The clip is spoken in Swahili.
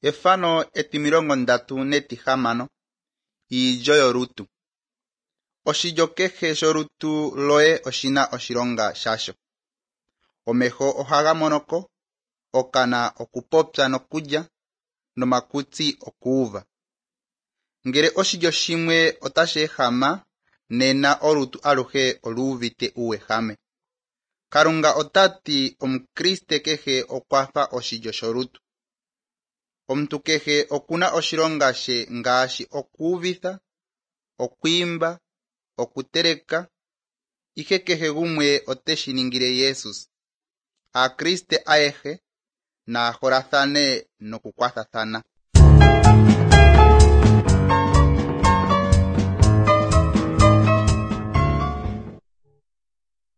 Efano etimilongo ndatu netihamano iilyo yolutu. Oshilyo kehe sholutu loye oshina oshilonga shasho. Omeho ohaga monoko, okana okupopya nokulya, nomakutsi okuuva. Ngele oshilyo shimwe otashi ehama, nena olutu aluhe oluuvite uuwehame. Kalunga otati omukriste kehe okwafa oshilyo sholutu. Omuntu kehe okuna oshilonga she ngaashi okuuvitha, okwiimba, okuteleka, ihe kehe gumwe oteshi ningile Jesus. Aakriste ayehe naaholathane nokukwathathana.